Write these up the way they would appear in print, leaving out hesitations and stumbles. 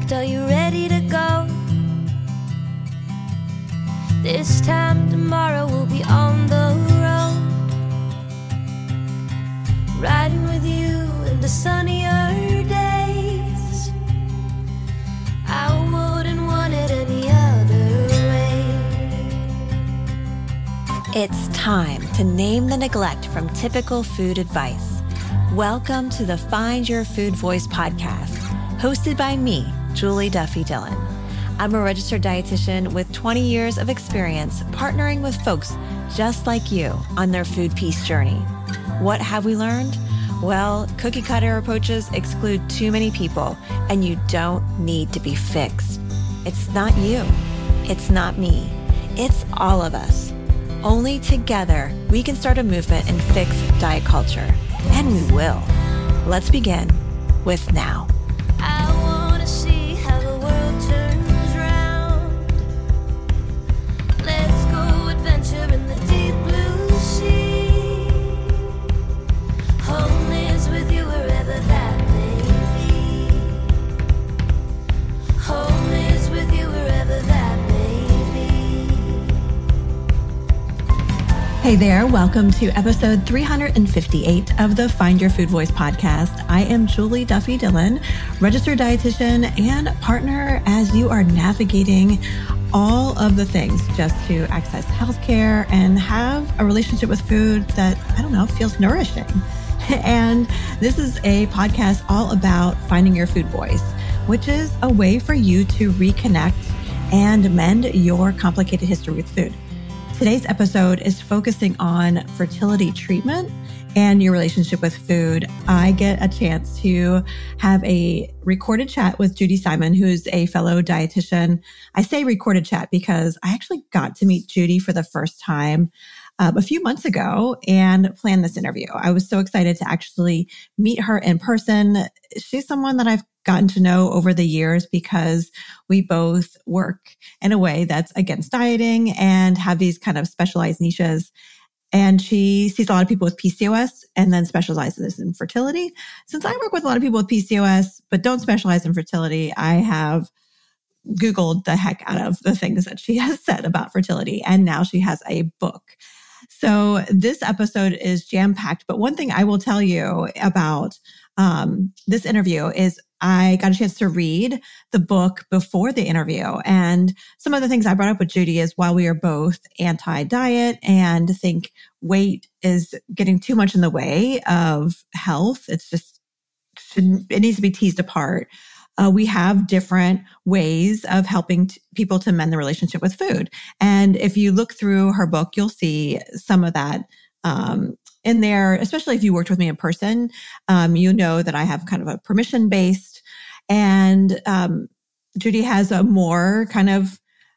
packed? Are you ready to go? This time tomorrow we'll be on the road, riding with you into sunnier days. I wouldn't want it any other way. It's time to name the neglect from typical food advice. Welcome to the Find Your Food Voice podcast, hosted by me, Julie Duffy Dillon. I'm a registered dietitian with 20 years of experience partnering with folks just like you on their food peace journey. What have we learned? Well, cookie cutter approaches exclude too many people, and you don't need to be fixed. It's not you. It's not me. It's all of us. Only together we can start a movement and fix diet culture. And we will. Let's begin with now. I wanna see how the world turns round. Let's go adventure in the deep blue sea. Home is with you wherever that may be. Home is with you wherever that may be. Hey there, welcome to episode 358 of the Find Your Food Voice podcast. I am Julie Duffy Dillon, registered dietitian and partner as you are navigating all of the things just to access healthcare and have a relationship with food that, feels nourishing. And this is a podcast all about finding your food voice, which is a way for you to reconnect and mend your complicated history with food. Today's episode is focusing on fertility treatment and your relationship with food. I get a chance to have a recorded chat with Judy Simon, who's a fellow dietitian. I say recorded chat because I actually got to meet Judy for the first time a few months ago and planned this interview. I was so excited to actually meet her in person. She's someone that I've gotten to know over the years because we both work in a way that's against dieting and have these kind of specialized niches. And she sees a lot of people with PCOS and then specializes in fertility. Since I work with a lot of people with PCOS, but don't specialize in fertility, I have Googled the heck out of the things that she has said about fertility. And now she has a book. So this episode is jam-packed. But one thing I will tell you about this interview is I got a chance to read the book before the interview. And some of the things I brought up with Judy is while we are both anti-diet and think weight is getting too much in the way of health, it needs to be teased apart. We have different ways of helping people to mend the relationship with food. And if you look through her book, you'll see some of that in there, especially if you worked with me in person. You know that I have kind of a permission-based, and Judy has a more kind of,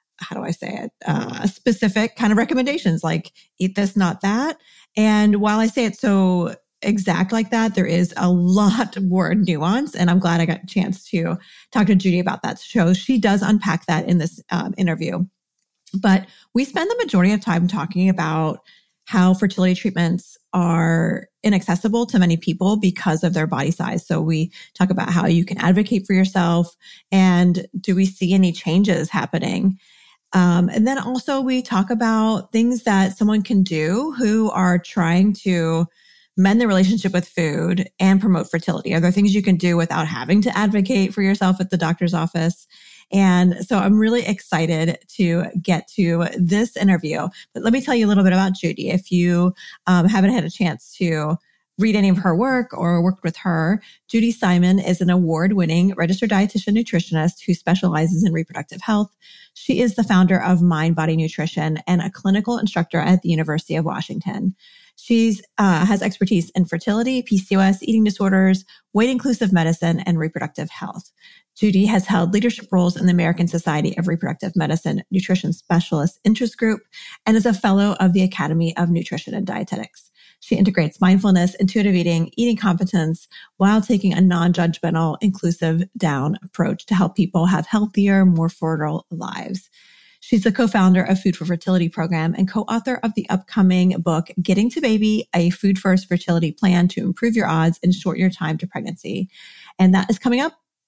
specific kind of recommendations, like eat this, not that. And while I say it so exact like that, there is a lot more nuance, and I'm glad I got a chance to talk to Judy about that. So she does unpack that in this interview. But we spend the majority of time talking about how fertility treatments are inaccessible to many people because of their body size. So we talk about how you can advocate for yourself and do we see any changes happening? And then also we talk about things that someone can do who are trying to mend the relationship with food and promote fertility. Are there things you can do without having to advocate for yourself at the doctor's office? And so I'm really excited to get to this interview. But let me tell you a little bit about Judy. If you haven't had a chance to read any of her work or worked with her, Judy Simon is an award-winning registered dietitian nutritionist who specializes in reproductive health. She is the founder of Mind Body Nutrition and a clinical instructor at the University of Washington. She has expertise in fertility, PCOS, eating disorders, weight-inclusive medicine, and reproductive health. Judy has held leadership roles in the American Society of Reproductive Medicine Nutrition Specialist Interest Group and is a fellow of the Academy of Nutrition and Dietetics. She integrates mindfulness, intuitive eating, eating competence, while taking a non-judgmental, inclusive down approach to help people have healthier, more fertile lives. She's the co-founder of Food for Fertility program and co-author of the upcoming book, Getting to Baby, a Food First Fertility Plan to Improve Your Odds and Shorten Your Time to Pregnancy. And that is coming up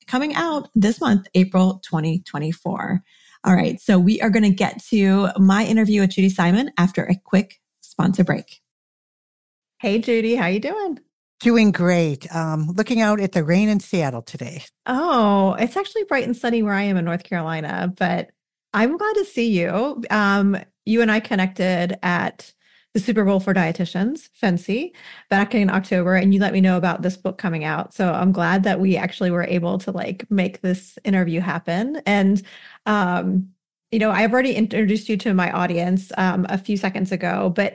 coming out this month, April 2024. All right. So we are going to get to my interview with Judy Simon after a quick sponsor break. Hey, Judy, how you doing? Doing great. Looking out at the rain in Seattle today. Oh, it's actually bright and sunny where I am in North Carolina, but I'm glad to see you. You and I connected at the Super Bowl for Dietitians, FNCE, back in October, and you let me know about this book coming out. So I'm glad that we actually were able to make this interview happen. And, I've already introduced you to my audience a few seconds ago, but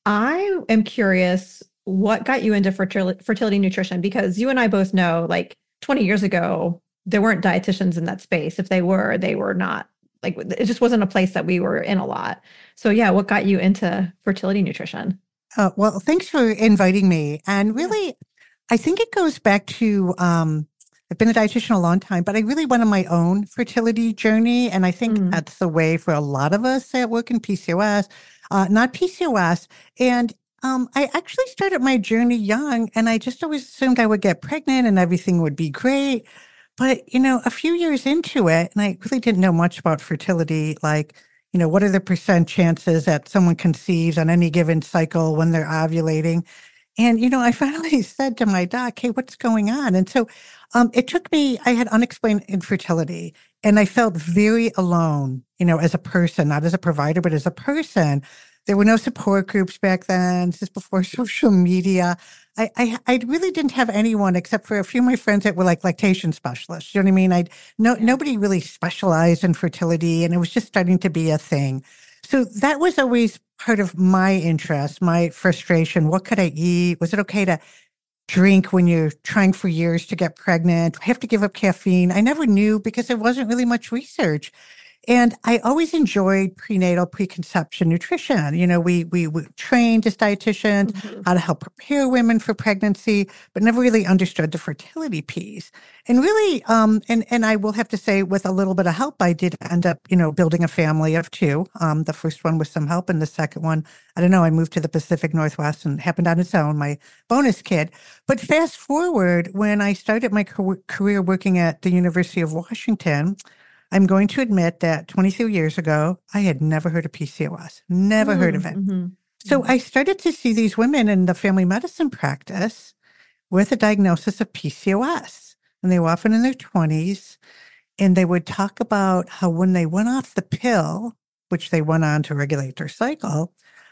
I am curious what got you into fertility nutrition, because you and I both know 20 years ago, there weren't dietitians in that space. If they were not, it just wasn't a place that we were in a lot. So yeah, what got you into fertility nutrition? Well, thanks for inviting me. And really, I think it goes back to, I've been a dietitian a long time, but I really went on my own fertility journey. And I think that's the way for a lot of us that work in PCOS, not PCOS. And I actually started my journey young, and I just always assumed I would get pregnant and everything would be great. But, a few years into it, and I really didn't know much about fertility, what are the % chances that someone conceives on any given cycle when they're ovulating? And, I finally said to my doc, hey, what's going on? And so it took me, I had unexplained infertility, and I felt very alone, as a person, not as a provider, but as a person. There were no support groups back then. This is before social media. I really didn't have anyone except for a few of my friends that were lactation specialists. You know what I mean? Nobody really specialized in fertility, and it was just starting to be a thing. So that was always part of my interest, my frustration. What could I eat? Was it okay to drink when you're trying for years to get pregnant? Do I have to give up caffeine? I never knew because there wasn't really much research. And I always enjoyed prenatal preconception nutrition. We trained as dietitians how to help prepare women for pregnancy, but never really understood the fertility piece. And really, and I will have to say, with a little bit of help, I did end up, building a family of two. The first one with some help, and the second one, I don't know, I moved to the Pacific Northwest and happened on its own, my bonus kid. But fast forward, when I started my career working at the University of Washington, I'm going to admit that 22 years ago, I had never heard of PCOS, never heard of it. So I started to see these women in the family medicine practice with a diagnosis of PCOS. And they were often in their 20s. And they would talk about how when they went off the pill, which they went on to regulate their cycle,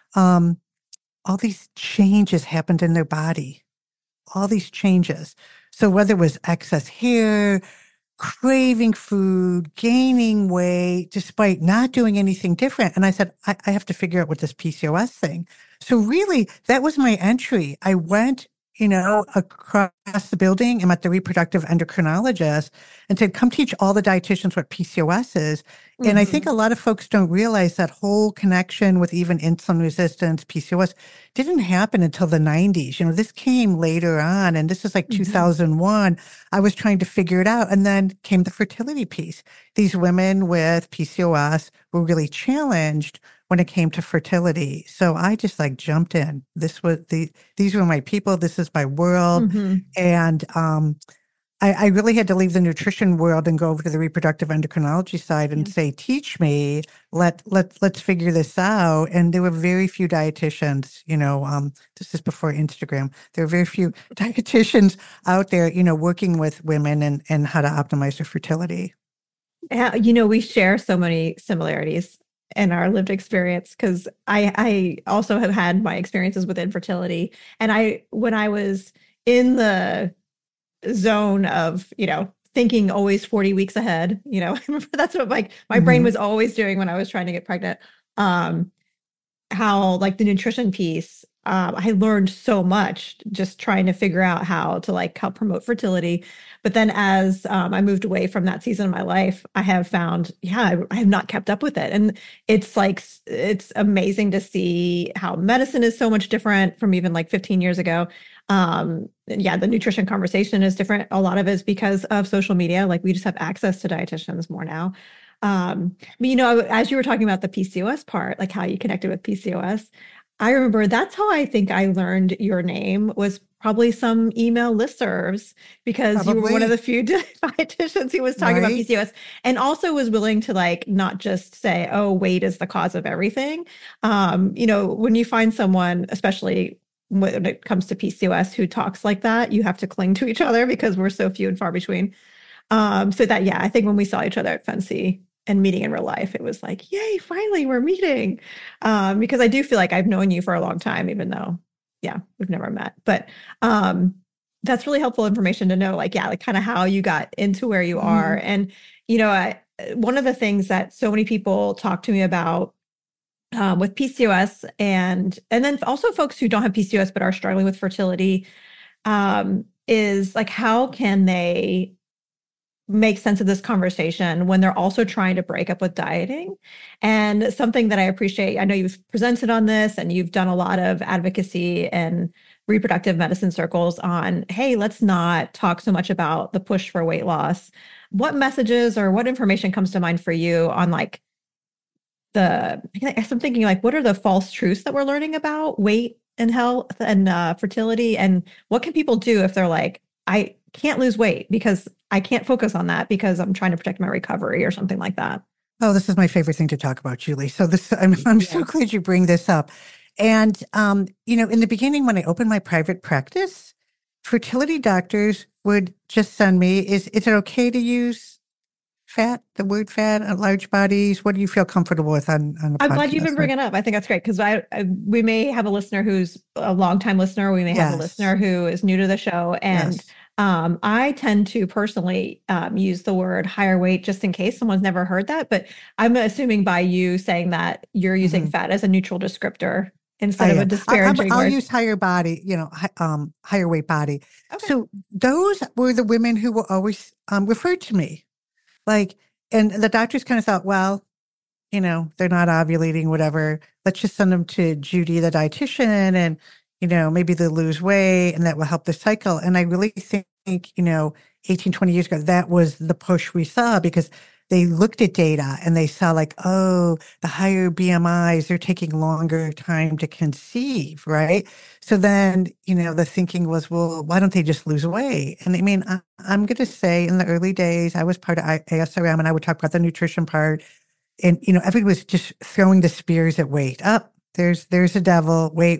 all these changes happened in their body, all these changes. So whether it was excess hair, craving food, gaining weight, despite not doing anything different. And I said, I have to figure out what this PCOS thing. So really, that was my entry. I went, across the building. I met the reproductive endocrinologist and said, come teach all the dietitians what PCOS is. And I think a lot of folks don't realize that whole connection with even insulin resistance, PCOS, didn't happen until the 90s. This came later on, and this is 2001. I was trying to figure it out, and then came the fertility piece. These women with PCOS were really challenged when it came to fertility. So I just jumped in. These were my people. This is my world. And I really had to leave the nutrition world and go over to the reproductive endocrinology side and say, teach me, let's figure this out. And there were very few dietitians, this is before Instagram. There were very few dietitians out there, working with women and how to optimize their fertility. Yeah, we share so many similarities in our lived experience, because I also have had my experiences with infertility. And when I was in the zone of, thinking always 40 weeks ahead, I remember that's what my brain was always doing when I was trying to get pregnant. How the nutrition piece, I learned so much just trying to figure out how to help promote fertility. But then as I moved away from that season of my life, I have found, I have not kept up with it. And it's it's amazing to see how medicine is so much different from even 15 years ago. The nutrition conversation is different. A lot of it is because of social media. We just have access to dietitians more now. But as you were talking about the PCOS part, how you connected with PCOS, I remember that's how I think I learned your name, was probably some email listservs because you were one of the few dietitians who was talking about PCOS and also was willing to like not just say, oh, weight is the cause of everything. When you find someone, especially when it comes to PCOS, who talks like that, you have to cling to each other because we're so few and far between. I think when we saw each other at Fancy and meeting in real life, it was like, yay, finally we're meeting. Because I do feel like I've known you for a long time, even though we've never met, but that's really helpful information to know, like kind of how you got into where you are. And, one of the things that so many people talk to me about with PCOS and then also folks who don't have PCOS but are struggling with fertility is like, how can they make sense of this conversation when they're also trying to break up with dieting? And something that I appreciate, I know you've presented on this and you've done a lot of advocacy and reproductive medicine circles on, hey, let's not talk so much about the push for weight loss. What messages or what information comes to mind for you on like I'm thinking like, what are the false truths that we're learning about weight and health and fertility? And what can people do if they're like, I can't lose weight because I can't focus on that because I'm trying to protect my recovery or something like that? Oh, this is my favorite thing to talk about, Julie. So I'm so glad you bring this up. And, in the beginning, when I opened my private practice, fertility doctors would just send me, is it okay to use the word fat on large bodies? What do you feel comfortable with on the podcast? I'm glad you've been bringing it up. I think that's great because we may have a listener who's a longtime listener. We may have a listener who is new to the show. And I tend to personally use the word higher weight just in case someone's never heard that. But I'm assuming by you saying that you're using fat as a neutral descriptor instead of a disparaging word. I'll use higher body, higher weight body. Okay. So those were the women who were always referred to me. Like, and the doctors kind of thought, well, they're not ovulating, whatever. Let's just send them to Judy, the dietitian, and, maybe they'll lose weight and that will help the cycle. And I really think, 18, 20 years ago, that was the push we saw because they looked at data and they saw like, oh, the higher BMIs, they're taking longer time to conceive, right? So then, the thinking was, well, why don't they just lose weight? And I mean, I'm going to say in the early days, I was part of ASRM and I would talk about the nutrition part. And, everybody was just throwing the spears at weight. There's a devil, wait.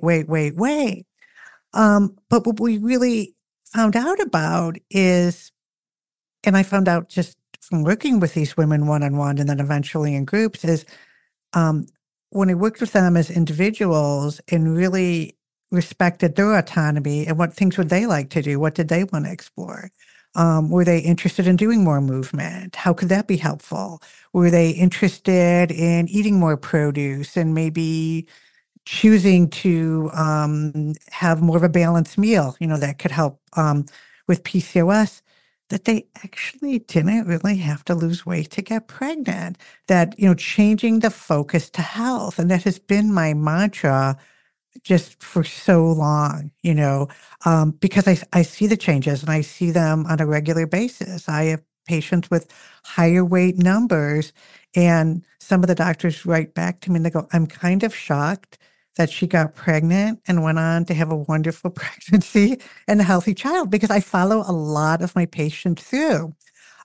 But what we really found out about is, and I found out just from working with these women one-on-one and then eventually in groups is when I worked with them as individuals and really respected their autonomy and what things would they like to do, what did they want to explore? Were they interested in doing more movement? How could that be helpful? Were they interested in eating more produce and maybe choosing to have more of a balanced meal, that could help with PCOS? That they actually didn't really have to lose weight to get pregnant, that, changing the focus to health. And that has been my mantra just for so long, because I see the changes and I see them on a regular basis. I have patients with higher weight numbers and some of the doctors write back to me and they go, I'm kind of shocked that she got pregnant and went on to have a wonderful pregnancy and a healthy child because I follow a lot of my patients through.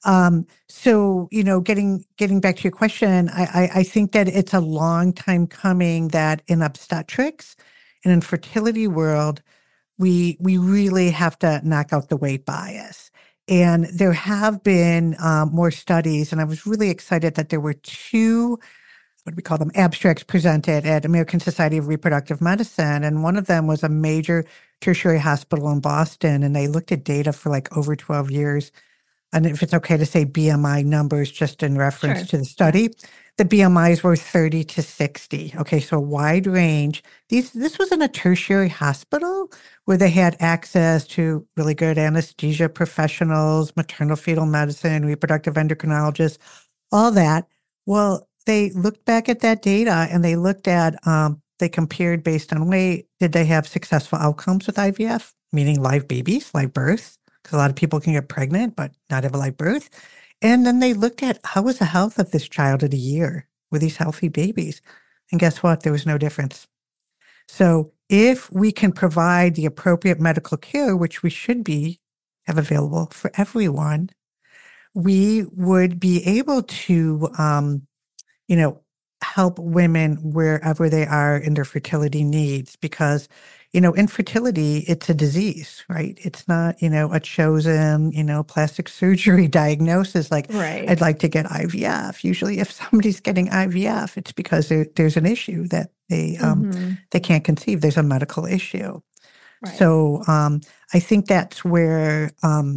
So, getting back to your question, I think that it's a long time coming that in obstetrics and in fertility world, we really have to knock out the weight bias. And there have been more studies, and I was really excited that there were two what do we call them, abstracts presented at American Society of Reproductive Medicine. And one of them was a major tertiary hospital in Boston. And they looked at data for like over 12 years. And if it's okay to say BMI numbers, just in reference to the study, the BMIs were 30 to 60. Okay, so a wide range. This was in a tertiary hospital where they had access to really good anesthesia professionals, maternal fetal medicine, reproductive endocrinologists, all that. Well, they looked back at that data and they looked at, they compared based on weight. Did they have successful outcomes with IVF, meaning live babies, live births? Because a lot of people can get pregnant but not have a live birth. And then they looked at how was the health of this child at a year with these healthy babies. And guess what? There was no difference. So if we can provide the appropriate medical care, which we should have available for everyone, we would be able to, help women wherever they are in their fertility needs. Because, infertility, it's a disease, right? It's not, a chosen, plastic surgery diagnosis. Like, Right. I'd like to get IVF. Usually if somebody's getting IVF, it's because there's an issue that they can't conceive. There's a medical issue. Right. So I think that's where,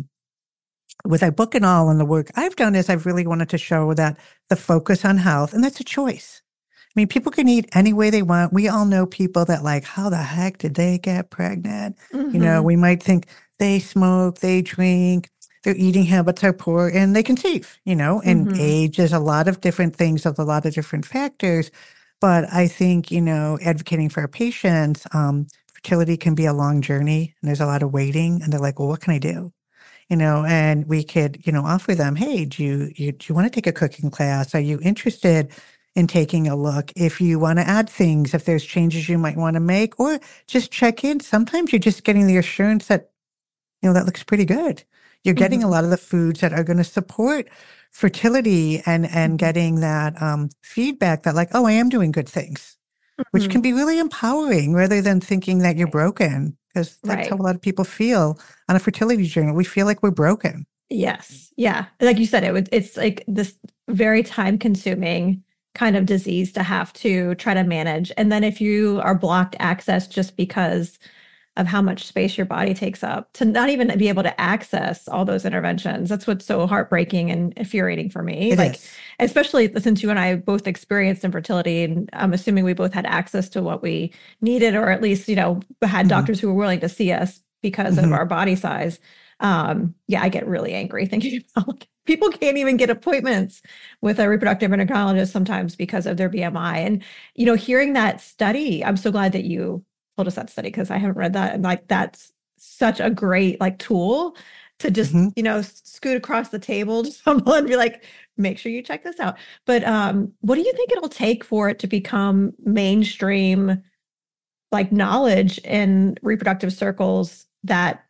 with our book and all and the work I've done is I've really wanted to show that the focus on health, and that's a choice. I mean, people can eat any way they want. We all know people that like, how the heck did they get pregnant? We might think they smoke, they drink, their eating habits are poor, and they conceive, and age is a lot of different things, of a lot of different factors. But I think, advocating for our patients, fertility can be a long journey, and there's a lot of waiting, and they're like, well, what can I do? And we could, offer them, hey, do you want to take a cooking class? Are you interested in taking a look? If you want to add things, if there's changes you might want to make, or just check in. Sometimes you're just getting the assurance that, that looks pretty good. You're getting a lot of the foods that are going to support fertility and getting that feedback that like, oh, I am doing good things, which can be really empowering rather than thinking that you're broken. Because that's how a lot of people feel on a fertility journey. We feel like we're broken. Yes. Yeah. Like you said, it's like this very time-consuming kind of disease to have to try to manage. And then if you are blocked access just because of how much space your body takes up, to not even be able to access all those interventions, that's what's so heartbreaking and infuriating for me. It is. Especially since you and I both experienced infertility, and I'm assuming we both had access to what we needed, or at least, had doctors who were willing to see us because of our body size. I get really angry thinking about like, people can't even get appointments with a reproductive endocrinologist sometimes because of their BMI. And, hearing that study, I'm so glad that you told us that study, because I haven't read that. And like, that's such a great like tool to just, scoot across the table to someone and be like, make sure you check this out. But what do you think it'll take for it to become mainstream, like knowledge in reproductive circles that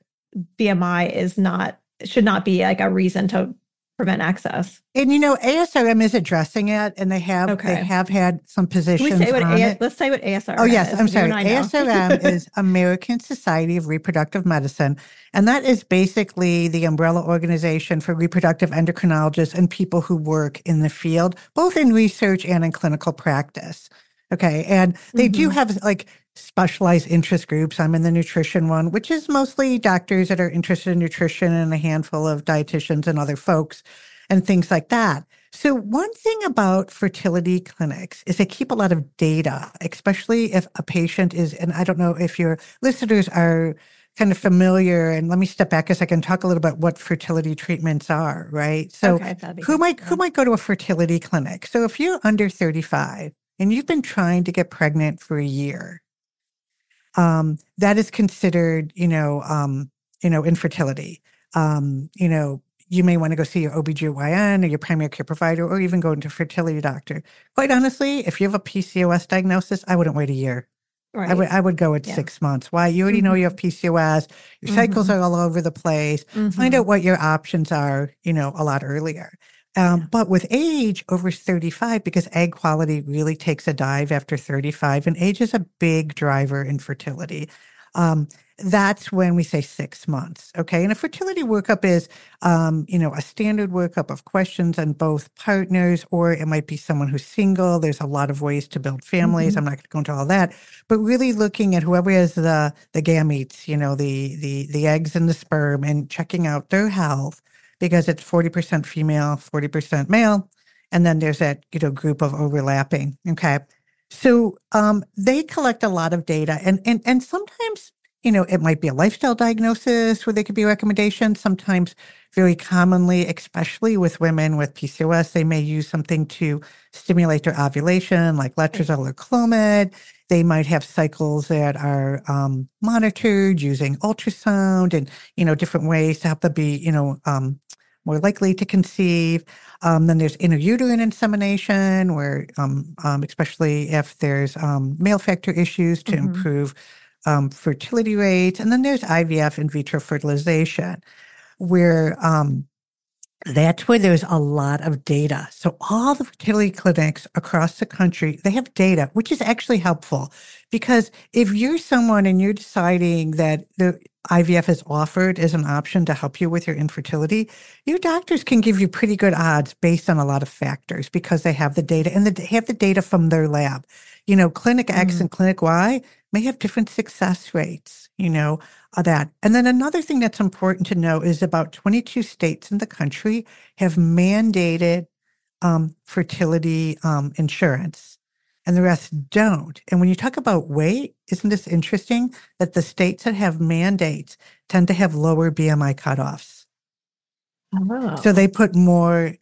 BMI should not be like a reason to prevent access? And ASRM is addressing it, and they have had some positions on it. Let's say what ASRM is. Oh, yes, I'm sorry. ASRM is American Society of Reproductive Medicine, and that is basically the umbrella organization for reproductive endocrinologists and people who work in the field, both in research and in clinical practice. Okay, and they do have like specialized interest groups. I'm in the nutrition one, which is mostly doctors that are interested in nutrition, and a handful of dietitians and other folks and things like that. So one thing about fertility clinics is they keep a lot of data, especially if a patient is, and I don't know if your listeners are kind of familiar, and let me step back a second and talk a little about what fertility treatments are, right? So who might go to a fertility clinic? So if you're under 35 and you've been trying to get pregnant for a year, that is considered, infertility. You may want to go see your OBGYN or your primary care provider, or even go into a fertility doctor. Quite honestly, if you have a PCOS diagnosis, I wouldn't wait a year. Right. I would go at 6 months. Why? You already know you have PCOS. Your cycles are all over the place. Find out what your options are, a lot earlier. But with age over 35, because egg quality really takes a dive after 35, and age is a big driver in fertility. That's when we say 6 months. Okay. And a fertility workup is, a standard workup of questions on both partners, or it might be someone who's single. There's a lot of ways to build families. I'm not going to go into all that, but really looking at whoever has the gametes, the eggs and the sperm, and checking out their health, because it's 40% female, 40% male. And then there's that, group of overlapping. Okay. So, they collect a lot of data, and sometimes, it might be a lifestyle diagnosis where there could be recommendations. Sometimes, very commonly, especially with women with PCOS, they may use something to stimulate their ovulation, like letrozole or Clomid. They might have cycles that are monitored using ultrasound and, different ways to help them be, more likely to conceive. Then there's intrauterine insemination, where, especially if there's male factor issues, to improve fertility rates. And then there's IVF, in vitro fertilization, where that's where there's a lot of data. So all the fertility clinics across the country, they have data, which is actually helpful. Because if you're someone and you're deciding that the IVF is offered as an option to help you with your infertility, your doctors can give you pretty good odds based on a lot of factors because they have the data and they have the data from their lab. Clinic X and Clinic Y may have different success rates, of that. And then another thing that's important to know is about 22 states in the country have mandated fertility insurance, and the rest don't. And when you talk about weight, isn't this interesting that the states that have mandates tend to have lower BMI cutoffs? Oh. So they put more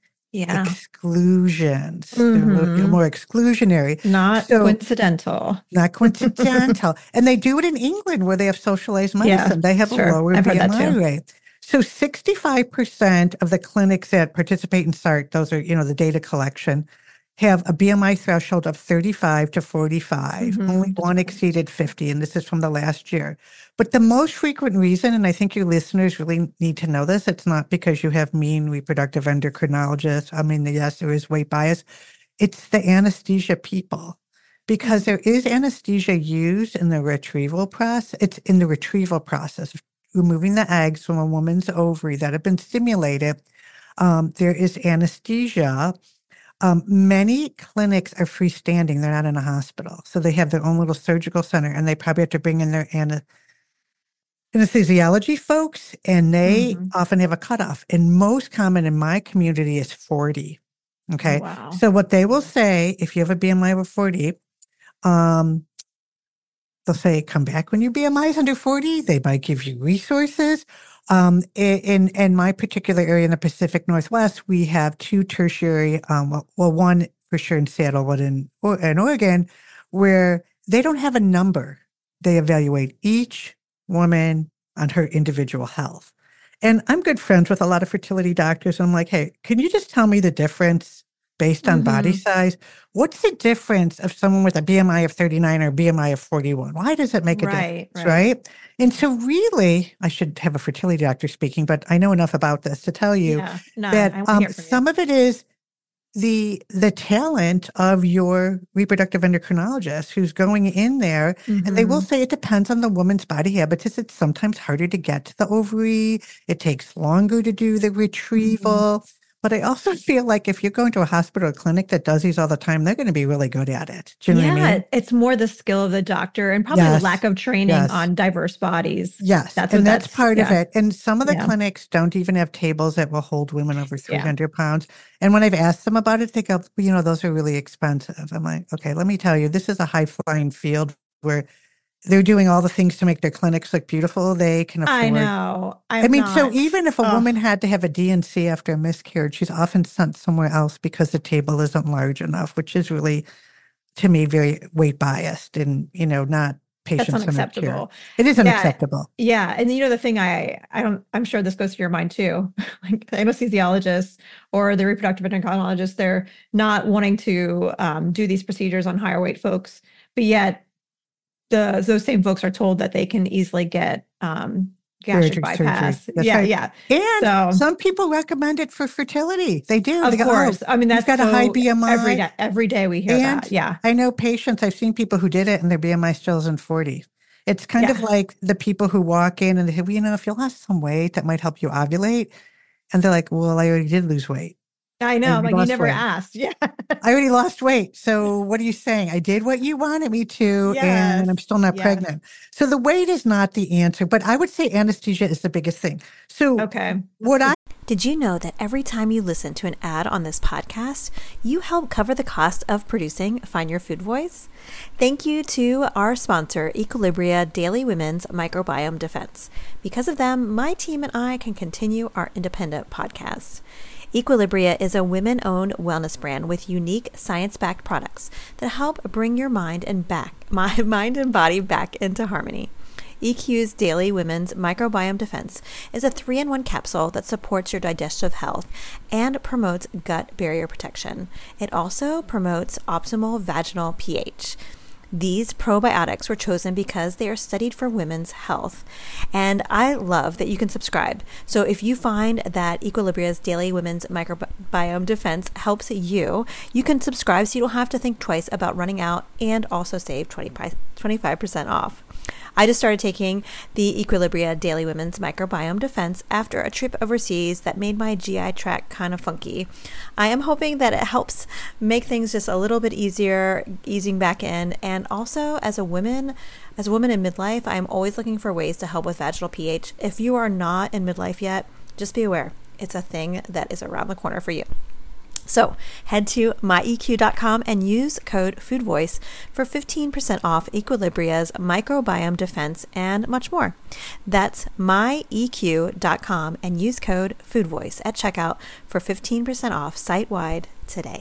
exclusions. They're a little more exclusionary. Not coincidental. Not coincidental. And they do it in England where they have socialized medicine. They have a lower BMI rate. So 65% of the clinics that participate in SART, those are, the data collection, have a BMI threshold of 35 to 45. Only one exceeded 50, and this is from the last year. But the most frequent reason, and I think your listeners really need to know this, it's not because you have mean reproductive endocrinologists. I mean, yes, there is weight bias. It's the anesthesia people. Because there is anesthesia used in the retrieval process. It's in the retrieval process, removing the eggs from a woman's ovary that have been stimulated. There is anesthesia. Many clinics are freestanding. They're not in a hospital. So they have their own little surgical center, and they probably have to bring in their anesthesiology folks, and they often have a cutoff. And most common in my community is 40. Okay. Wow. So what they will say, if you have a BMI over 40, they'll say, come back when your BMI is under 40. They might give you resources. In my particular area in the Pacific Northwest, we have two tertiary, one for sure in Seattle, one in Oregon, where they don't have a number. They evaluate each woman on her individual health. And I'm good friends with a lot of fertility doctors. And I'm like, hey, can you just tell me the difference based on body size? What's the difference of someone with a BMI of 39 or BMI of 41? Why does it make a difference, right? And so really, I should have a fertility doctor speaking, but I know enough about this to tell you that some of it is the talent of your reproductive endocrinologist who's going in there, and they will say it depends on the woman's body habitus. It's sometimes harder to get to the ovary. It takes longer to do the retrieval. But I also feel like if you're going to a hospital or clinic that does these all the time, they're going to be really good at it. Do you know what I mean? It's more the skill of the doctor and probably the lack of training on diverse bodies. Yes, that's part of it. And some of the clinics don't even have tables that will hold women over 300 pounds. And when I've asked them about it, they go, those are really expensive. I'm like, okay, let me tell you, this is a high-flying field where they're doing all the things to make their clinics look beautiful. They can afford. I know. So even if a woman had to have a DNC after a miscarriage, she's often sent somewhere else because the table isn't large enough, which is really, to me, very weight biased and, not patient-centered. That's unacceptable. It is unacceptable. Yeah. And the thing I'm sure this goes through your mind too, like the anesthesiologists or the reproductive endocrinologists, they're not wanting to do these procedures on higher weight folks, but yet those same folks are told that they can easily get gastric bypass. Yeah. And some people recommend it for fertility. They do. Of course. I mean, that's got a high BMI. Every day we hear that. Yeah. I know patients, I've seen people who did it and their BMI still isn't 40. It's kind of like the people who walk in and they say, well, if you lost some weight, that might help you ovulate. And they're like, well, I already did lose weight. I know, like you never asked. Yeah. I already lost weight. So what are you saying? I did what you wanted me to, and I'm still not pregnant. So the weight is not the answer, but I would say anesthesia is the biggest thing. So Did you know that every time you listen to an ad on this podcast, you help cover the cost of producing Find Your Food Voice? Thank you to our sponsor, Equilibria Daily Women's Microbiome Defense. Because of them, my team and I can continue our independent podcast. Equilibria is a women-owned wellness brand with unique science-backed products that help bring your mind and body back into harmony. EQ's Daily Women's Microbiome Defense is a 3-in-1 capsule that supports your digestive health and promotes gut barrier protection. It also promotes optimal vaginal pH. These probiotics were chosen because they are studied for women's health. And I love that you can subscribe. So if you find that Equilibria's Daily Women's Microbiome Defense helps you, you can subscribe so you don't have to think twice about running out and also save 25% off. I just started taking the Equilibria Daily Women's Microbiome Defense after a trip overseas that made my GI tract kind of funky. I am hoping that it helps make things just a little bit easier, easing back in. And also, as a woman in midlife, I'm always looking for ways to help with vaginal pH. If you are not in midlife yet, just be aware. It's a thing that is around the corner for you. So head to myeq.com and use code FoodVoice for 15% off Equilibria's Microbiome Defense and much more. That's myeq.com and use code FoodVoice at checkout for 15% off site-wide today.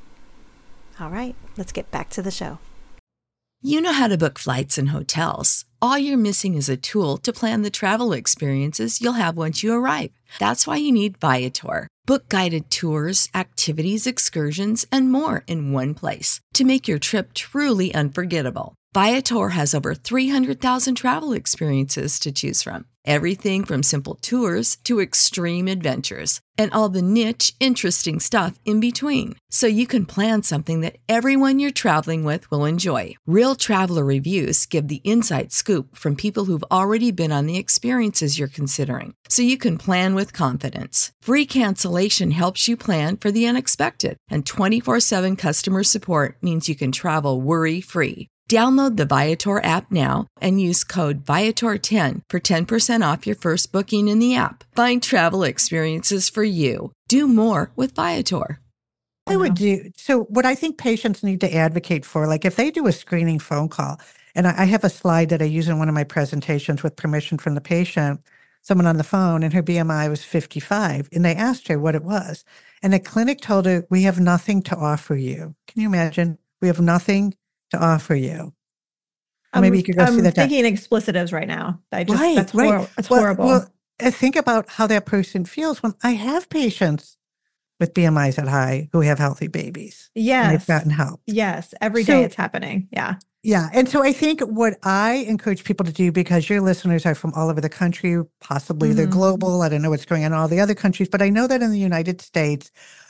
All right, let's get back to the show. You know how to book flights and hotels. All you're missing is a tool to plan the travel experiences you'll have once you arrive. That's why you need Viator. Book guided tours, activities, excursions, and more in one place to make your trip truly unforgettable. Viator has over 300,000 travel experiences to choose from. Everything from simple tours to extreme adventures and all the niche, interesting stuff in between. So you can plan something that everyone you're traveling with will enjoy. Real traveler reviews give the inside scoop from people who've already been on the experiences you're considering. So you can plan with confidence. Free cancellation helps you plan for the unexpected. And 24/7 customer support means you can travel worry-free. Download the Viator app now and use code Viator10 for 10% off your first booking in the app. Find travel experiences for you. Do more with Viator. I would do. So what I think patients need to advocate for, like if they do a screening phone call, and I have a slide that I use in one of my presentations with permission from the patient, someone on the phone, and her BMI was 55, and they asked her what it was. And the clinic told her, we have nothing to offer you. Can you imagine? We have nothing to offer you. Maybe you could go see that. I'm thinking explicitives right now. That's right. horrible. Well, think about how that person feels when I have patients with BMIs that high who have healthy babies. Yes. And they've gotten help. Yes. Every day it's happening. Yeah. Yeah. And so I think what I encourage people to do, because your listeners are from all over the country, possibly they're global. I don't know what's going on in all the other countries, but I know that in the United States,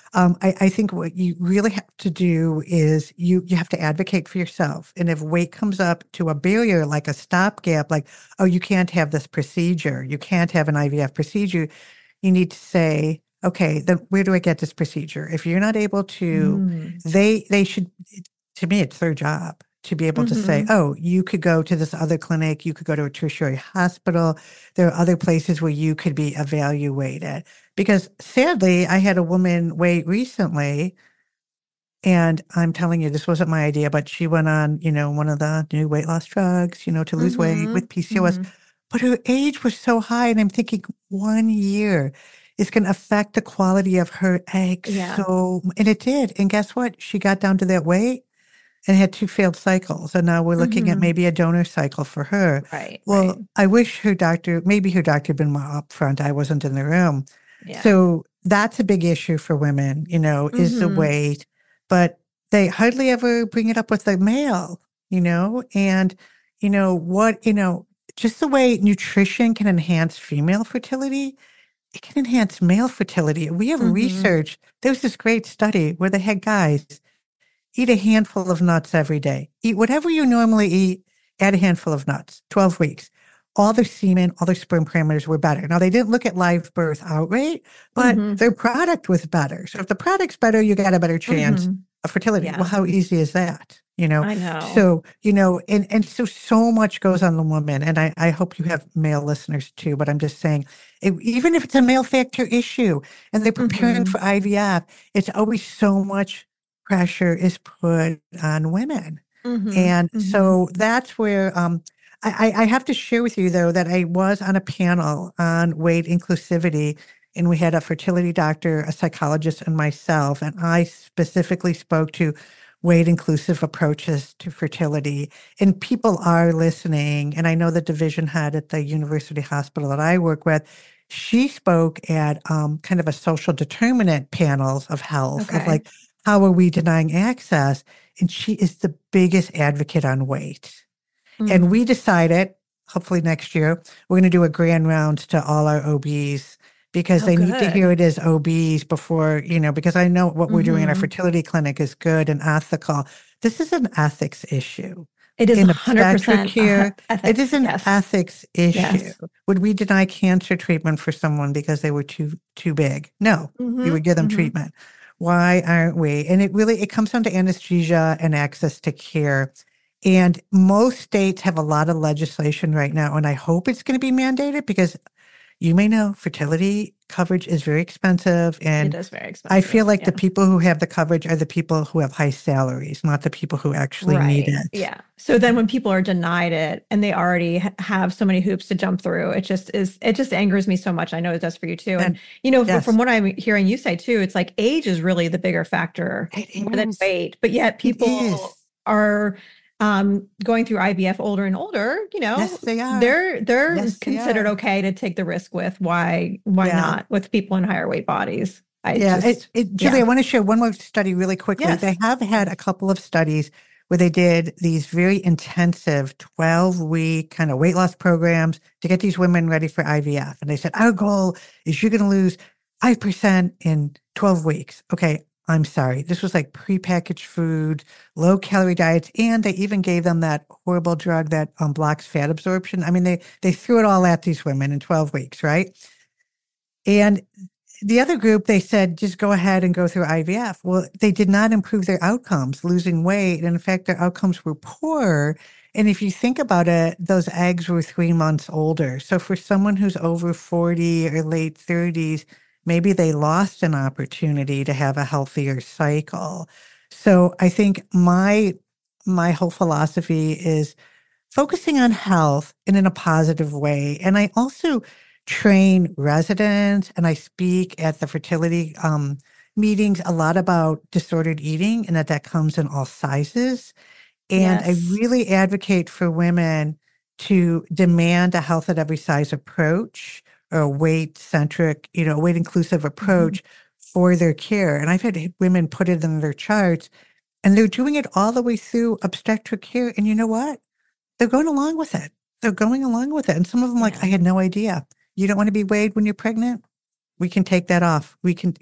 I think what you really have to do is you have to advocate for yourself. And if weight comes up to a barrier, like a stopgap, like, oh, you can't have this procedure, you can't have an IVF procedure, you need to say, okay, then where do I get this procedure? If you're not able to, they should, to me, it's their job to be able to say, oh, you could go to this other clinic, you could go to a tertiary hospital. There are other places where you could be evaluated. Because sadly, I had a woman wait recently, and I'm telling you, this wasn't my idea, but she went on, one of the new weight loss drugs, to lose weight with PCOS. But her age was so high, and I'm thinking 1 year is going to affect the quality of her eggs. Yeah. And it did. And guess what? She got down to that weight and had 2 failed cycles. And now we're looking at maybe a donor cycle for her. Right. Well, right. I wish maybe her doctor had been more upfront. I wasn't in the room. Yeah. So that's a big issue for women, is the weight. But they hardly ever bring it up with the male, and, just the way nutrition can enhance female fertility, it can enhance male fertility. We have research. There was this great study where they had guys eat a handful of nuts every day. Eat whatever you normally eat, add a handful of nuts, 12 weeks. All their semen, all their sperm parameters were better. Now, they didn't look at live birth out rate, but their product was better. So if the product's better, you got a better chance of fertility. Yeah. Well, how easy is that? I know. So, and so much goes on the woman. And I hope you have male listeners too, but I'm just saying, even if it's a male factor issue and they're preparing for IVF, it's always so much pressure is put on women. And so that's where I have to share with you, though, that I was on a panel on weight inclusivity, and we had a fertility doctor, a psychologist, and myself, and I specifically spoke to weight inclusive approaches to fertility. And people are listening. And I know the division head at the university hospital that I work with, she spoke at kind of a social determinant panels of health, of like, how are we denying access? and she is the biggest advocate on weight. And we decided, hopefully next year, we're going to do a grand round to all our OBs because they need to hear it as OBs before, because I know what we're doing in our fertility clinic is good and ethical. This is an ethics issue. It is in 100% care. ethics. It is an ethics issue. Yes. Would we deny cancer treatment for someone because they were too big? No, we would give them treatment. Why aren't we? And it comes down to anesthesia and access to care. And most states have a lot of legislation right now, and I hope it's going to be mandated because you may know fertility coverage is very expensive. And it is very expensive. I feel like the people who have the coverage are the people who have high salaries, not the people who actually need it. Yeah. So then when people are denied it and they already have so many hoops to jump through, it just angers me so much. I know it does for you too. And from what I'm hearing you say too, it's like age is really the bigger factor more than weight, but yet people are going through IVF older and older, Yes, they are. They're considered okay to take the risk with. Why not with people in higher weight bodies? Julie, I want to share one more study really quickly. Yes. They have had a couple of studies where they did these very intensive 12-week kind of weight loss programs to get these women ready for IVF. And they said, our goal is you're going to lose 5% in 12 weeks. Okay. I'm sorry. This was like prepackaged food, low calorie diets, and they even gave them that horrible drug that blocks fat absorption. I mean, they threw it all at these women in 12 weeks, right? And the other group, they said, just go ahead and go through IVF. Well, they did not improve their outcomes, losing weight. And in fact, their outcomes were poorer. And if you think about it, those eggs were 3 months older. So for someone who's over 40 or late 30s, maybe they lost an opportunity to have a healthier cycle. So I think my whole philosophy is focusing on health and in a positive way. And I also train residents and I speak at the fertility meetings a lot about disordered eating and that comes in all sizes. And I really advocate for women to demand a health at every size approach, or a weight-centric, weight-inclusive approach for their care. And I've had women put it in their charts, and they're doing it all the way through obstetric care. And you know what? They're going along with it. And some of them I had no idea. You don't want to be weighed when you're pregnant? We can take that off. We can,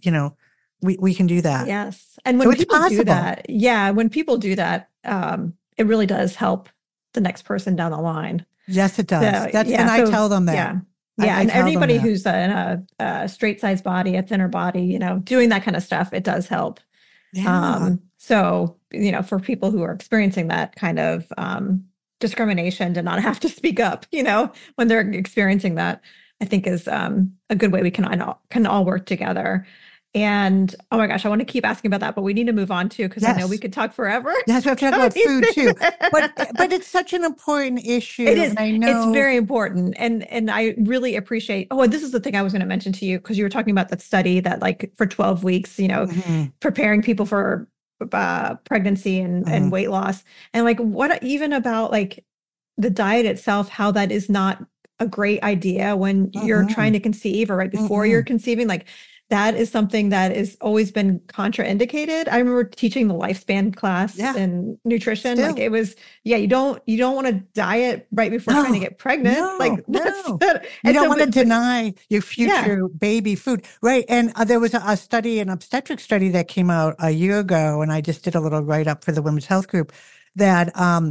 we can do that. Yes. And when people do that, when people do that, it really does help the next person down the line. Yes, it does. I tell them that. Yeah. Yeah, and everybody who's in a straight size body, a thinner body, doing that kind of stuff, it does help. Yeah. So, for people who are experiencing that kind of discrimination to not have to speak up, when they're experiencing that, I think is a good way we can all work together. And oh my gosh, I want to keep asking about that, but we need to move on too, because I know we could talk forever. Yes, we have to talk about food too. But it's such an important issue. It is. And I know it's very important. And I really appreciate, this is the thing I was going to mention to you, because you were talking about that study that for 12 weeks, preparing people for pregnancy and weight loss. And what even about the diet itself, how that is not a great idea when you're trying to conceive or right before you're conceiving, that is something that has always been contraindicated. I remember teaching the lifespan class in nutrition. Still. It was, you don't want to diet right before trying to get pregnant. No. You don't want to deny your future baby food. Right. And there was a study, an obstetric study that came out a year ago, and I just did a little write-up for the Women's Health Group, that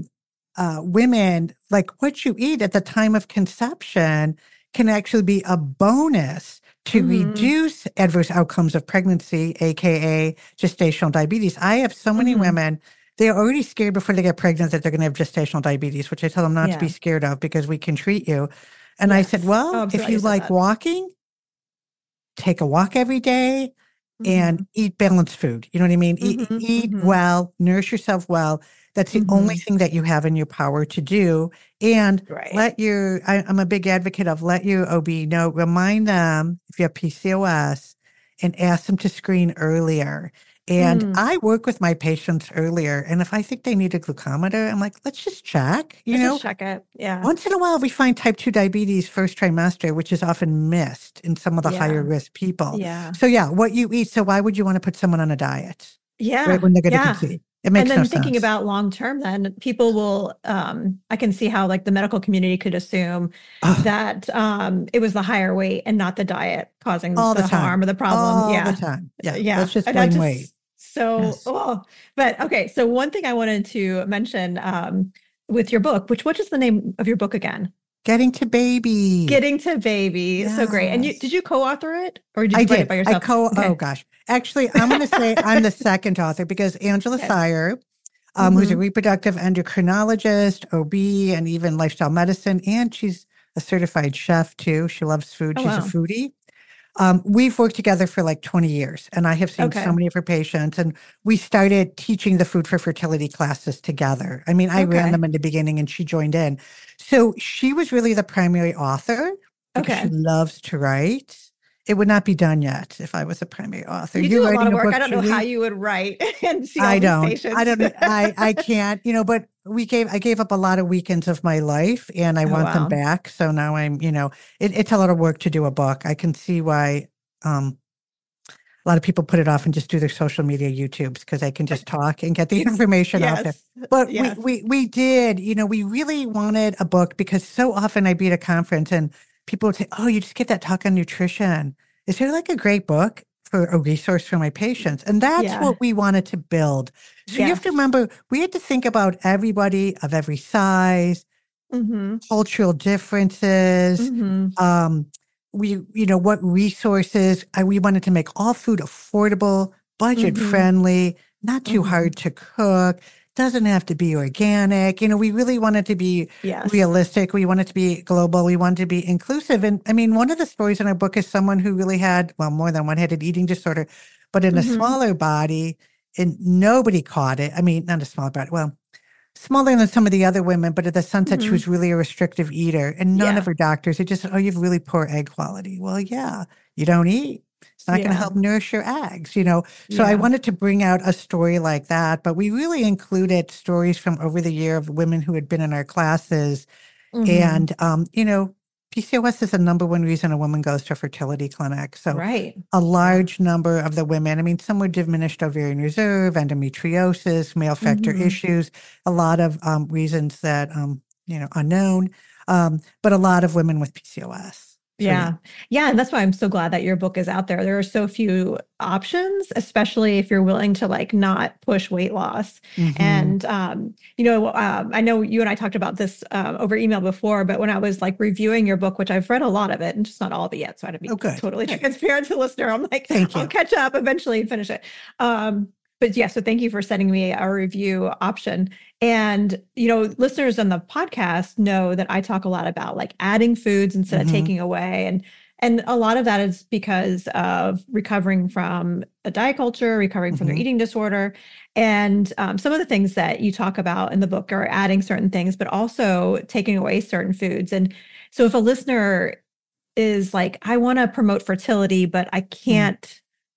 women, what you eat at the time of conception can actually be a bonus to reduce adverse outcomes of pregnancy, aka gestational diabetes. I have so many women, they're already scared before they get pregnant that they're going to have gestational diabetes, which I tell them not to be scared of because we can treat you. And I said, if you like walking, take a walk every day and eat balanced food. You know what I mean? Eat well, nourish yourself well. That's the only thing that you have in your power to do. And I'm a big advocate of let your OB know, remind them if you have PCOS and ask them to screen earlier. And I work with my patients earlier. And if I think they need a glucometer, I'm like, let's just check, Just check it. Yeah. Once in a while, we find type 2 diabetes first trimester, which is often missed in some of the higher risk people. Yeah. So what you eat. So why would you want to put someone on a diet? Yeah. Right when they're going to conceive? It makes and then no thinking sense. about long term, then people will, I can see how like the medical community could assume Ugh, that it was the higher weight and not the diet causing all the the time. harm or the problem. All the Yeah. time. Yeah. Yeah. Let's just And that blame weight. just so, Yes. well, but okay. So one thing I wanted to mention with your book, what is the name of your book again? Getting to Baby. Getting to Baby. So great. And Yes. did you co-author it or did I you write did. it by yourself? Okay. Oh gosh. Actually, I'm going to say I'm the second author because Angela Okay. Sire, who's a Mhm. reproductive endocrinologist, OB, and even lifestyle medicine, and she's a certified chef too. She loves food. Oh, She's a wow. foodie. We've worked together for like 20 years, and I have seen Okay. so many of her patients. And we started teaching the food for fertility classes together. I mean, I ran Okay. them in the beginning, and she joined in. So she was really the primary author because she Okay. loves to write. It would not be done yet if I was a primary author. You You're do a lot writing of a work. book, I don't know how Julie? you would write and see all I these don't. patients. I don't know. I can't, but I gave up a lot of weekends of my life and I Oh, want them wow. back. So now it's a lot of work to do a book. I can see why a lot of people put it off and just do their social media YouTubes because they can just talk and get the information out there. Yes. But Yes. we did, we really wanted a book because so often I'd be at a conference and people would say, oh, you just get that talk on nutrition. Is there like a great book for a resource for my patients? And that's Yeah. what we wanted to build. So you have to Yes. remember, we had to think about everybody of every size, Mm-hmm. cultural differences, Mm-hmm. what resources. We wanted to make all food affordable, budget Mhm. friendly, not too Mhm. hard to cook. Doesn't have to be organic. We really wanted to be Yes. realistic. We wanted to be global. We wanted to be inclusive. And I mean, one of the stories in our book is someone who really had, well, more than one, had an eating disorder, but in a Mhm. smaller body, and nobody caught it. I mean, not a smaller body. Well, smaller than some of the other women, but in the sense that she Mhm. was really a restrictive eater. And none Yeah. of her doctors, they just said, oh, you have really poor egg quality. Well, yeah, you don't eat. It's not going to Yeah. help nourish your eggs, So I Yeah. wanted to bring out a story like that, but we really included stories from over the year of women who had been in our classes. Mhm. And, PCOS is the number one reason a woman goes to a fertility clinic. So Right. a large number of the women, I mean, some were diminished ovarian reserve, endometriosis, male factor Mhm. issues, a lot of reasons that, unknown, but a lot of women with PCOS. So, Yeah. Yeah. And that's why I'm so glad that your book is out there. There are so few options, especially if you're willing to like not push weight loss. Mhm. And, I know you and I talked about this over email before, but when I was like reviewing your book, which I've read a lot of it and just not all of it yet. So I had to be Oh, good. totally Good. transparent to the listener. I'm like, Thank I'll you. catch up eventually and finish it. But yeah, so thank you for sending me a review option. And, listeners on the podcast know that I talk a lot about like adding foods instead of Mhm. taking away. And a lot of that is because of recovering from a diet culture, recovering from their Mhm. eating disorder. And some of the things that you talk about in the book are adding certain things, but also taking away certain foods. And so if a listener is like, I want to promote fertility, but I can't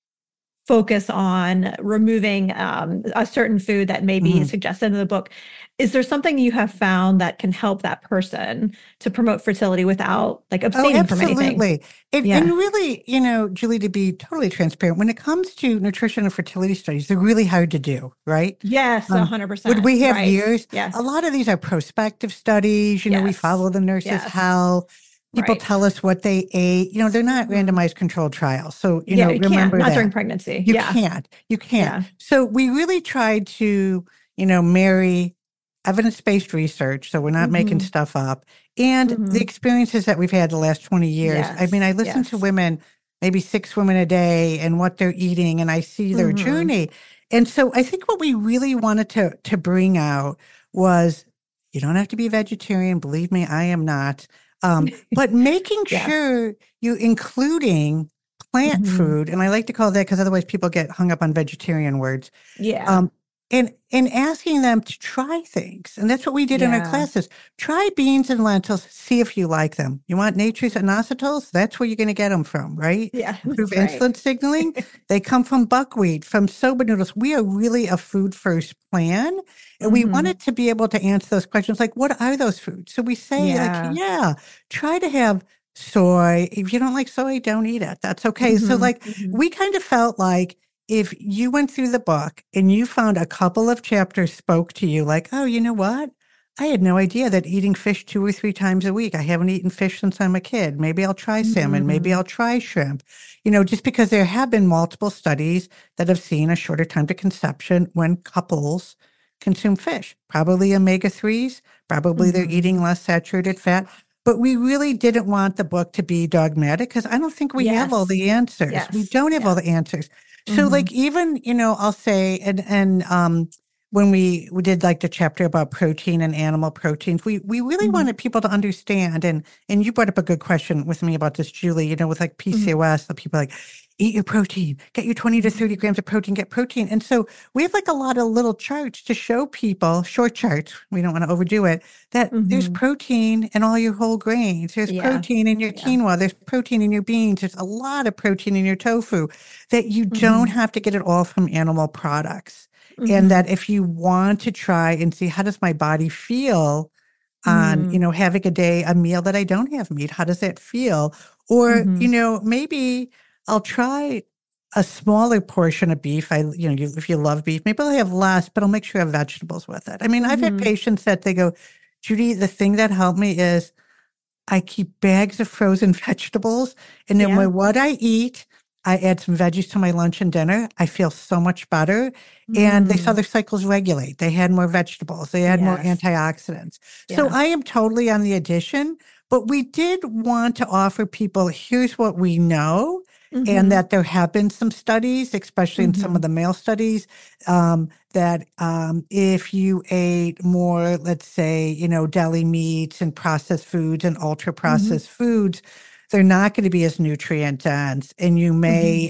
focus on removing a certain food that may be Mhm. suggested in the book. Is there something you have found that can help that person to promote fertility without like Oh, abstaining from anything? absolutely. And Yeah. really, Julie, to be totally transparent, when it comes to nutrition and fertility studies, they're really hard to do, right? Yes, 100%. Would we have Right. years? Yes. A lot of these are prospective studies. We Yes. follow the nurse's Yes. health. People Right. tell us what they ate. They're not Mhm. randomized controlled trials. So, Yeah, you can't. remember Not that. during pregnancy. You Yeah. can't. You can't. Yeah. So we really tried to, marry evidence-based research. So we're not making Mhm. stuff up. And the Mhm. experiences that we've had the last 20 years. I Yes. mean, I listen to Yes. women, maybe 6 women a day and what they're eating, and I see their Mhm. journey. And so I think what we really wanted to bring out was, you don't have to be vegetarian. Believe me, I am not. But making Yeah. sure you're including plant Mhm. food, and I like to call that because otherwise people get hung up on vegetarian words. Yeah. And asking them to try things. And that's what we did in our Yeah. classes. Try beans and lentils, see if you like them. You want nature's inositol? That's where you're going to get them from, right? Yeah. Improve That's right. insulin signaling. They come from buckwheat, from soba noodles. We are really a food first plan. And we Mhm. wanted to be able to answer those questions like, what are those foods? So we say, try to have soy. If you don't like soy, don't eat it. That's okay. So Mhm. like, Mhm. we kind of felt like if you went through the book and you found a couple of chapters spoke to you like, oh, you know what? I had no idea that eating fish 2 or 3 times a week. I haven't eaten fish since I'm a kid. Maybe I'll try salmon. Maybe I'll try shrimp. Just because there have been multiple studies that have seen a shorter time to conception when couples consume fish. Probably omega-3s. Probably they're eating less saturated fat. But we really didn't want the book to be dogmatic because I don't think we have all the answers. Yes. We don't have all the answers. So like even, I'll say, and when we did like the chapter about protein and animal proteins, we really wanted people to understand. And you brought up a good question with me about this, Julie, with like PCOS, the people like, eat your protein, get your 20 to 30 grams of protein, get protein. And so we have like a lot of little charts to show people, short charts, we don't want to overdo it, that there's protein in all your whole grains. There's protein in your quinoa. There's protein in your beans. There's a lot of protein in your tofu, that you don't have to get it all from animal products. And that if you want to try and see how does my body feel on, having a meal that I don't have meat, how does that feel? Or, maybe I'll try a smaller portion of beef. If you love beef, maybe I'll have less, but I'll make sure I have vegetables with it. I mean, I've had patients that they go, Judy, the thing that helped me is I keep bags of frozen vegetables. And then with what I eat, I add some veggies to my lunch and dinner. I feel so much better. And they saw their cycles regulate. They had more vegetables. They had more antioxidants. So I am totally on the addition, but we did want to offer people, here's what we know. And that there have been some studies, especially in some of the male studies, that if you ate more, let's say, deli meats and processed foods and ultra processed foods, they're not going to be as nutrient dense, and you may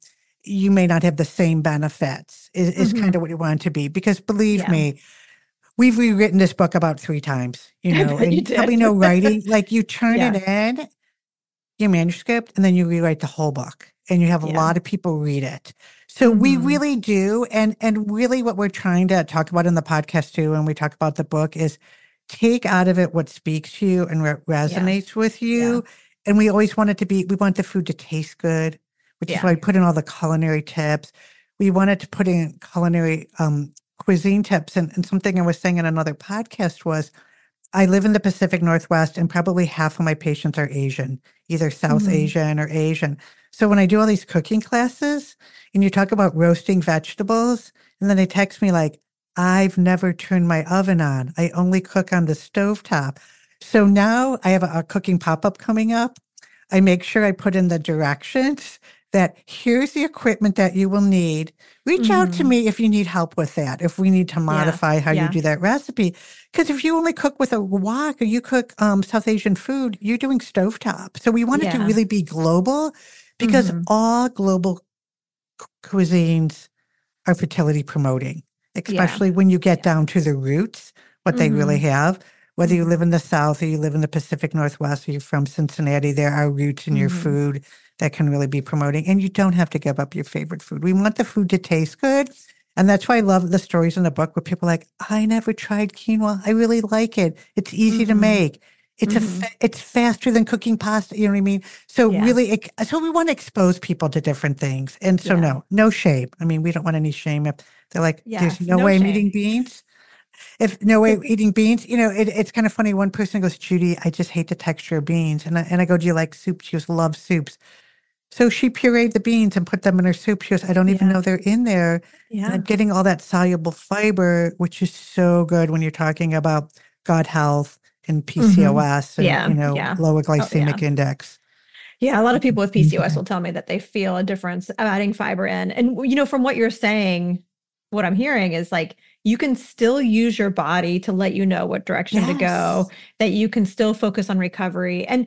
not have the same benefits. Is kind of what you want it to be. Because believe me, we've rewritten this book about 3 times. And you probably know writing. Like you turn it in, your manuscript, and then you rewrite the whole book, and you have a lot of people read it. So we really do, and really what we're trying to talk about in the podcast too, when we talk about the book, is take out of it what speaks to you and resonates with you. And we always want it to be, we want the food to taste good, which is why we put in all the culinary tips. We wanted to put in culinary cuisine tips. And something I was saying in another podcast was, I live in the Pacific Northwest, and probably half of my patients are Asian, either South Asian or Asian. So when I do all these cooking classes, and you talk about roasting vegetables, and then they text me like, I've never turned my oven on. I only cook on the stovetop. So now I have a cooking pop-up coming up. I make sure I put in the directions that here's the equipment that you will need. Reach out to me if you need help with that, if we need to modify how you do that recipe. Because if you only cook with a wok or you cook South Asian food, you're doing stovetop. So we want it to really be global, because all global cuisines are fertility promoting, especially when you get down to the roots, what they really have. Whether you live in the South or you live in the Pacific Northwest or you're from Cincinnati, there are roots in your food that can really be promoting. And you don't have to give up your favorite food. We want the food to taste good. And that's why I love the stories in the book where people are like, I never tried quinoa. I really like it. It's easy to make. It's faster than cooking pasta. You know what I mean? So really, so we want to expose people to different things. And so no shame. I mean, we don't want any shame if they're like, there's no way I'm eating beans. If no way eating beans, it's kind of funny. One person goes, Judy, I just hate the texture of beans. And I go, do you like soup? She goes, love soups. So she pureed the beans and put them in her soup. She goes, I don't even know they're in there. Yeah. And I'm getting all that soluble fiber, which is so good when you're talking about gut health and PCOS and, lower glycemic index. Yeah, a lot of people with PCOS will tell me that they feel a difference of adding fiber in. And, from what you're saying, what I'm hearing is like, you can still use your body to let you know what direction to go, that you can still focus on recovery. And,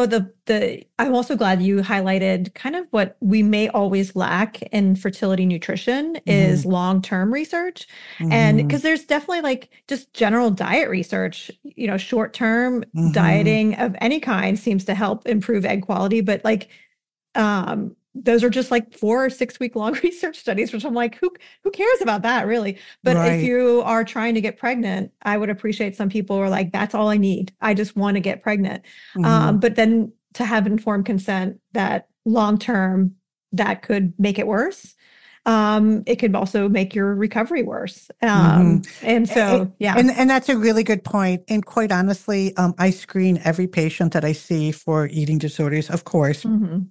I'm also glad you highlighted kind of what we may always lack in fertility nutrition is long-term research. And because there's definitely like just general diet research, short-term dieting of any kind seems to help improve egg quality, but like, those are just like 4 or 6 week long research studies, which I'm like, who cares about that really? But if you are trying to get pregnant, I would appreciate some people who are like, that's all I need. I just want to get pregnant. But then to have informed consent that long-term, that could make it worse. it could also make your recovery worse. And so, yeah. And that's a really good point. And quite honestly, I screen every patient that I see for eating disorders, of course.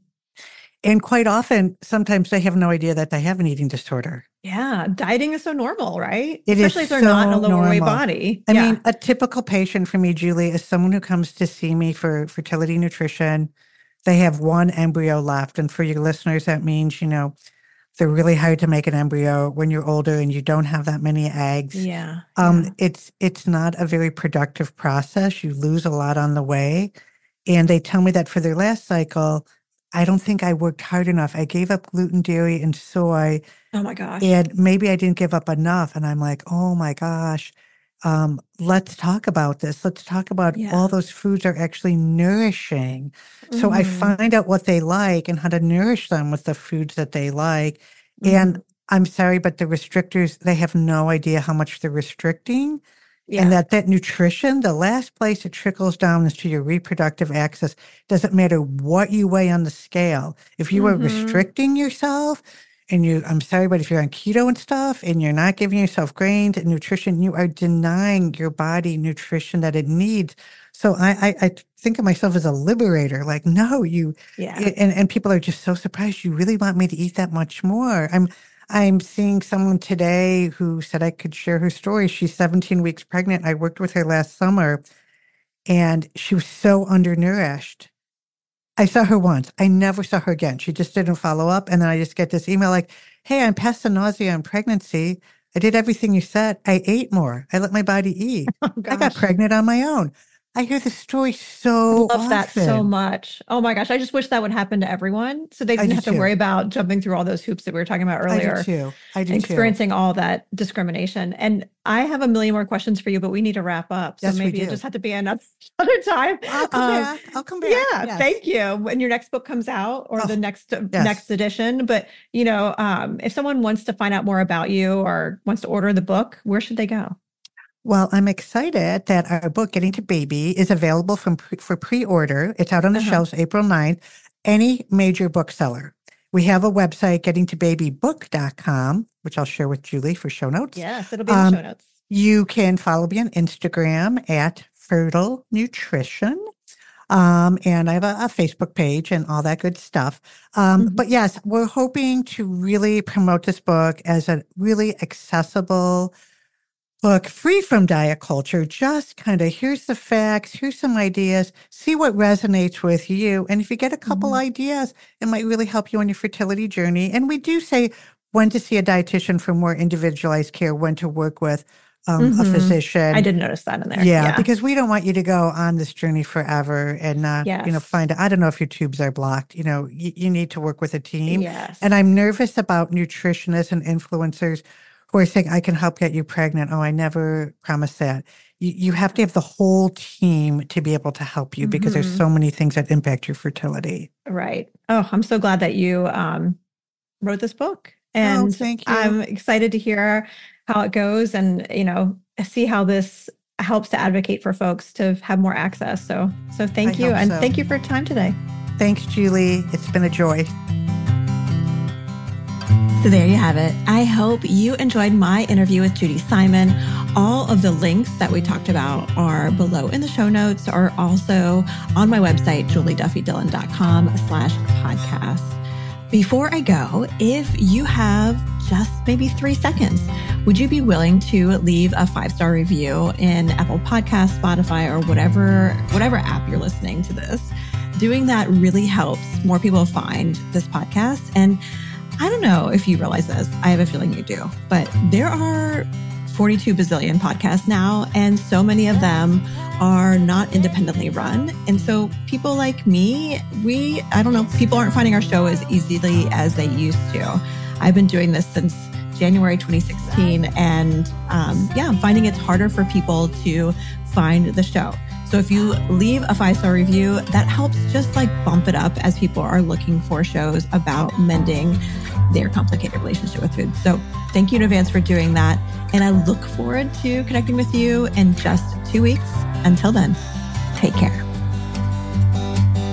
And quite often, sometimes they have no idea that they have an eating disorder. Yeah. Dieting is so normal, right? It Especially if they're not in a lower weight body. I mean, a typical patient for me, Julie, is someone who comes to see me for fertility nutrition. They have one embryo left. And for your listeners, that means, they're really hard to make an embryo when you're older and you don't have that many eggs. Yeah. It's not a very productive process. You lose a lot on the way. And they tell me that for their last cycle, I don't think I worked hard enough. I gave up gluten, dairy, and soy. Oh my gosh. And maybe I didn't give up enough. And I'm like, oh my gosh, let's talk about this. Let's talk about all those foods are actually nourishing. So I find out what they like and how to nourish them with the foods that they like. And I'm sorry, but the restrictors, they have no idea how much they're restricting. And that nutrition, the last place it trickles down is to your reproductive axis. Doesn't matter what you weigh on the scale. If you are restricting yourself, and I'm sorry, but if you're on keto and stuff, and you're not giving yourself grains and nutrition, you are denying your body nutrition that it needs. So I think of myself as a liberator. Like, no, and people are just so surprised. You really want me to eat that much more? I'm seeing someone today who said I could share her story. She's 17 weeks pregnant. I worked with her last summer, and she was so undernourished. I saw her once. I never saw her again. She just didn't follow up. And then I just get this email like, hey, I'm past the nausea and pregnancy. I did everything you said. I ate more. I let my body eat. I got pregnant on my own. I hear the story so I love that so much. Oh my gosh. I just wish that would happen to everyone. So they didn't have to worry about jumping through all those hoops that we were talking about earlier. I do too. Experiencing all that discrimination. And I have a million more questions for you, but we need to wrap up. So maybe it just had to be another time. I'll come back. Yeah. Yes. Thank you. When your next book comes out or the next edition. But, if someone wants to find out more about you or wants to order the book, where should they go? Well, I'm excited that our book, Getting to Baby, is available for pre-order. It's out on the shelves April 9th. Any major bookseller. We have a website, gettingtobabybook.com, which I'll share with Julie for show notes. Yes, it'll be in the show notes. You can follow me on Instagram at Fertile Nutrition. And I have a Facebook page and all that good stuff. But yes, we're hoping to really promote this book as a really accessible book, free from diet culture. Just kind of, here's the facts, here's some ideas, see what resonates with you. And if you get a couple ideas, it might really help you on your fertility journey. And we do say when to see a dietitian for more individualized care, when to work with a physician. I did notice that in there. Yeah, because we don't want you to go on this journey forever and not, find out. I don't know if your tubes are blocked. You need to work with a team. Yes. And I'm nervous about nutritionists and influencers who are saying, I can help get you pregnant. Oh, I never promised that. You have to have the whole team to be able to help you because there's so many things that impact your fertility. Right. Oh, I'm so glad that you wrote this book. And thank you. I'm excited to hear how it goes and, see how this helps to advocate for folks to have more access. So thank you. And thank you for your time today. Thanks, Julie. It's been a joy. So there you have it. I hope you enjoyed my interview with Judy Simon. All of the links that we talked about are below in the show notes, or also on my website, julieduffydillon.com/podcast. Before I go, if you have just maybe 3 seconds, would you be willing to leave a 5-star review in Apple Podcasts, Spotify, or whatever app you're listening to this? Doing that really helps more people find this podcast. And I don't know if you realize this. I have a feeling you do. But there are 42 bazillion podcasts now, and so many of them are not independently run. And so people like me, people aren't finding our show as easily as they used to. I've been doing this since January 2016, and I'm finding it's harder for people to find the show. So if you leave a 5-star review, that helps just bump it up as people are looking for shows about mending their complicated relationship with food. So thank you in advance for doing that. And I look forward to connecting with you in just 2 weeks. Until then, take care.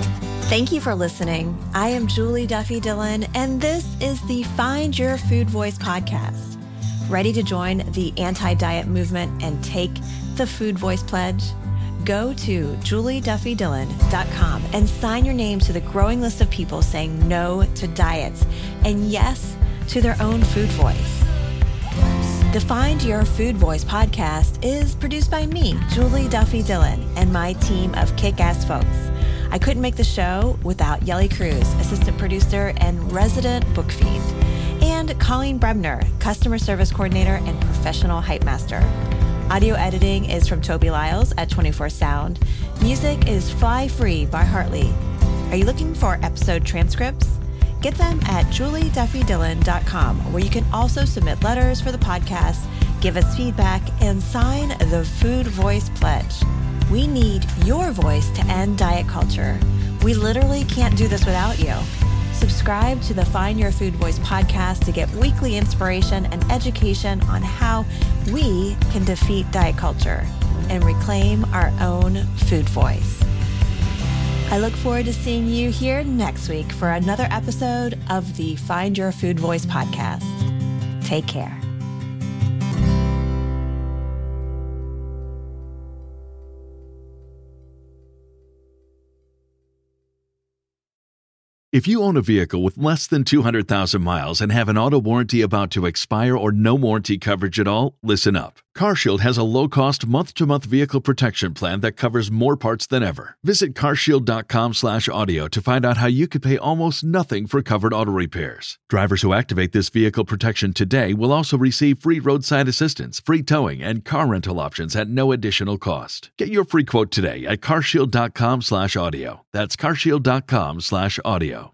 Thank you for listening. I am Julie Duffy Dillon, and this is the Find Your Food Voice podcast. Ready to join the anti-diet movement and take the Food Voice Pledge? Go to julieduffydillon.com and sign your name to the growing list of people saying no to diets and yes to their own food voice. The Find Your Food Voice podcast is produced by me, Julie Duffy Dillon, and my team of kick-ass folks. I couldn't make the show without Yelly Cruz, assistant producer and resident book feed, and Colleen Brebner, customer service coordinator and professional hype master. Audio editing is from Toby Lyles at 24 Sound. Music is Fly Free by Hartley. Are you looking for episode transcripts? Get them at julieduffydillon.com, where you can also submit letters for the podcast, give us feedback, and sign the Food Voice Pledge. We need your voice to end diet culture. We literally can't do this without you. Subscribe to the Find Your Food Voice podcast to get weekly inspiration and education on how we can defeat diet culture and reclaim our own food voice. I look forward to seeing you here next week for another episode of the Find Your Food Voice podcast. Take care. If you own a vehicle with less than 200,000 miles and have an auto warranty about to expire or no warranty coverage at all, listen up. CarShield has a low-cost month-to-month vehicle protection plan that covers more parts than ever. Visit carshield.com/audio to find out how you could pay almost nothing for covered auto repairs. Drivers who activate this vehicle protection today will also receive free roadside assistance, free towing, and car rental options at no additional cost. Get your free quote today at carshield.com/audio. That's carshield.com/audio.